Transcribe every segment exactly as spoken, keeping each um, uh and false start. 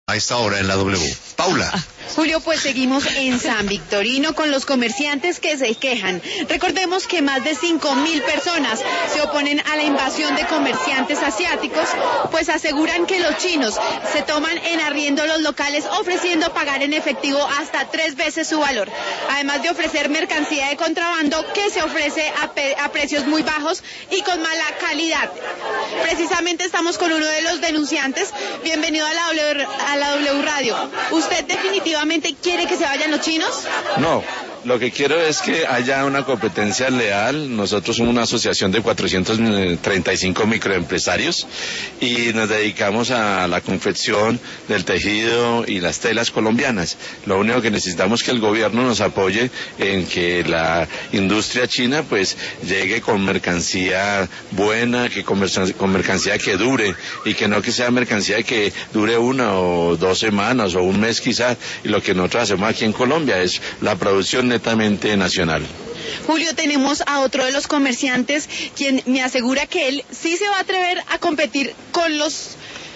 A esta hora en la W. Paula. Julio, pues seguimos en San Victorino con los comerciantes que se quejan. Recordemos que más de cinco mil personas se oponen a la invasión de comerciantes asiáticos, pues aseguran que los chinos se toman en arriendo los locales ofreciendo pagar en efectivo hasta tres veces su valor, además de ofrecer mercancía de contrabando que se ofrece a, a precios muy bajos y con mala calidad. Precisamente estamos con uno de los denunciantes. Bienvenido a la W, a la W Radio. ¿Usted definitivamente quiere que se vayan los chinos? No, lo que quiero es que haya una competencia leal. Nosotros somos una asociación de cuatrocientos treinta y cinco microempresarios y nos dedicamos a la confección del tejido y las telas colombianas. Lo único que necesitamos es que el gobierno nos apoye en que la industria china pues llegue con mercancía buena, que con, con mercancía que dure y que no que sea mercancía que dure una o dos semanas o un mes quizás, y lo que nosotros hacemos aquí en Colombia es la producción netamente nacional. Julio, tenemos a otro de los comerciantes quien me asegura que él sí se va a atrever a competir con los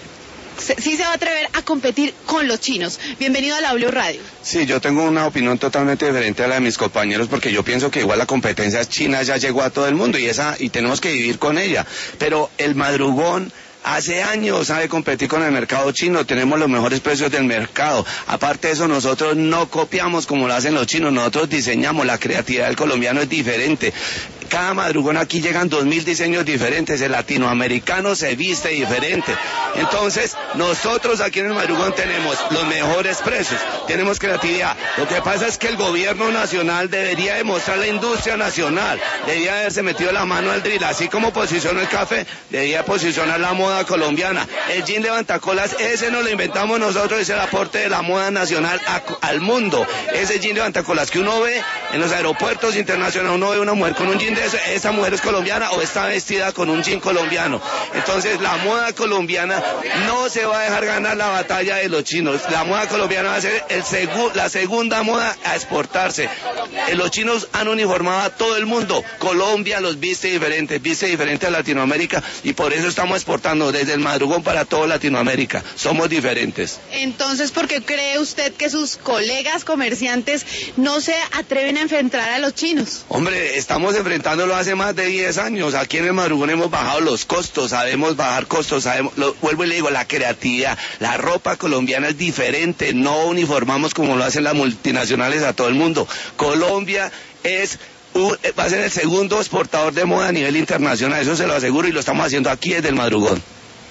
sí se va a atrever a competir con los chinos. Bienvenido a la W Radio. Sí, yo tengo una opinión totalmente diferente a la de mis compañeros, porque yo pienso que igual la competencia china ya llegó a todo el mundo y esa y tenemos que vivir con ella, pero el madrugón hace años sabe competir con el mercado chino, tenemos los mejores precios del mercado. Aparte de eso, nosotros no copiamos como lo hacen los chinos, nosotros diseñamos, la creatividad del colombiano es diferente. Cada madrugón aquí llegan dos mil diseños diferentes, el latinoamericano se viste diferente. Entonces, nosotros aquí en el madrugón tenemos los mejores precios, tenemos creatividad. Lo que pasa es que el gobierno nacional debería demostrar la industria nacional, debería haberse metido la mano al drill, así como posicionó el café, debería posicionar la moda colombiana. El jean levantacolas, ese no lo inventamos nosotros, es el aporte de la moda nacional a, al mundo. Ese jean levantacolas que uno ve en los aeropuertos internacionales, uno ve una mujer con un jean de eso, esa mujer es colombiana o está vestida con un jean colombiano. Entonces la moda colombiana no se va a dejar ganar la batalla de los chinos. La moda colombiana va a ser el segu la segunda moda a exportarse. Eh, los chinos han uniformado a todo el mundo. Colombia los viste diferentes, viste diferente a Latinoamérica, y por eso estamos exportando desde el madrugón para toda Latinoamérica. Somos diferentes. Entonces, ¿por qué cree usted que sus colegas comerciantes no se atreven a enfrentar a los chinos? Hombre, estamos enfrentándolo hace más de diez años. Aquí en el madrugón hemos bajado los costos, sabemos bajar costos, sabemos, lo, vuelvo y le digo, la creatividad, la ropa colombiana es diferente, no uniformamos como lo hacen las multinacionales a todo el mundo. Colombia es Uh, va a ser el segundo exportador de moda a nivel internacional, eso se lo aseguro, y lo estamos haciendo aquí desde el madrugón.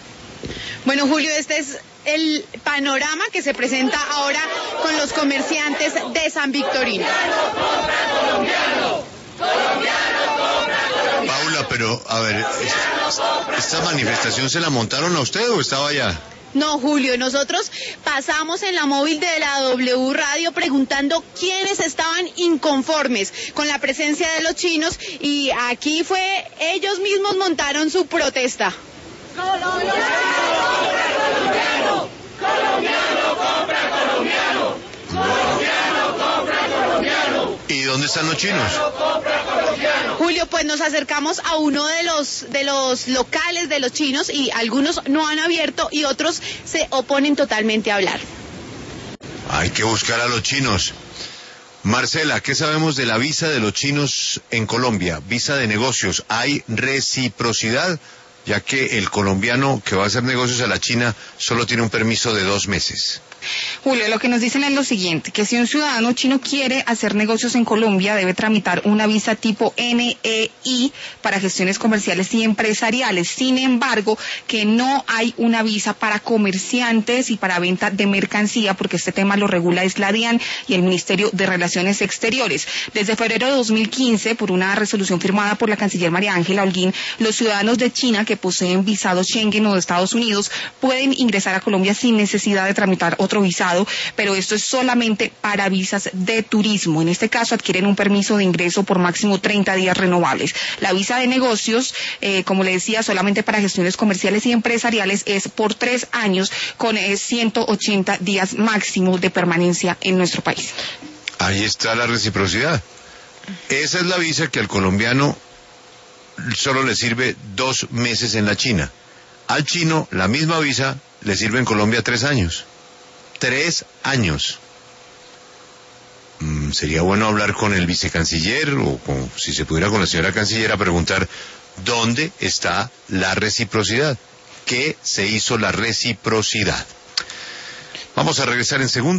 Bueno, Julio, este es el panorama que se presenta ahora con los comerciantes de San Victorino. Paula, pero a ver, ¿esta manifestación se la montaron a usted o estaba allá? No, Julio, nosotros pasamos en la móvil de la W Radio preguntando quiénes estaban inconformes con la presencia de los chinos, y aquí fue, ellos mismos montaron su protesta. Colombiano compra colombiano, colombiano compra colombiano, colombiano compra colombiano. ¿Y dónde están los chinos? Julio, pues nos acercamos a uno de los de los locales de los chinos y algunos no han abierto y otros se oponen totalmente a hablar. Hay que buscar a los chinos. Marcela, ¿qué sabemos de la visa de los chinos en Colombia? Visa de negocios. ¿Hay reciprocidad? Ya que el colombiano que va a hacer negocios a la China solo tiene un permiso de dos meses. Julio, lo que nos dicen es lo siguiente, que si un ciudadano chino quiere hacer negocios en Colombia, debe tramitar una visa tipo N E I para gestiones comerciales y empresariales. Sin embargo, que no hay una visa para comerciantes y para venta de mercancía, porque este tema lo regula es la DIAN y el Ministerio de Relaciones Exteriores. Desde febrero de dos mil quince, por una resolución firmada por la canciller María Ángela Holguín, los ciudadanos de China que poseen visados Schengen o de Estados Unidos pueden ingresar a Colombia sin necesidad de tramitar otro visado, pero esto es solamente para visas de turismo. En este caso adquieren un permiso de ingreso por máximo treinta días renovables. La visa de negocios, eh, como le decía, solamente para gestiones comerciales y empresariales es por tres años con eh, ciento ochenta días máximo de permanencia en nuestro país. Ahí está la reciprocidad. Esa es la visa que al colombiano solo le sirve dos meses en la China. Al chino, la misma visa le sirve en Colombia tres años. Tres años. Mm, sería bueno hablar con el vicecanciller o con, si se pudiera con la señora canciller a preguntar dónde está la reciprocidad. ¿Qué se hizo la reciprocidad? Vamos a regresar en segundos.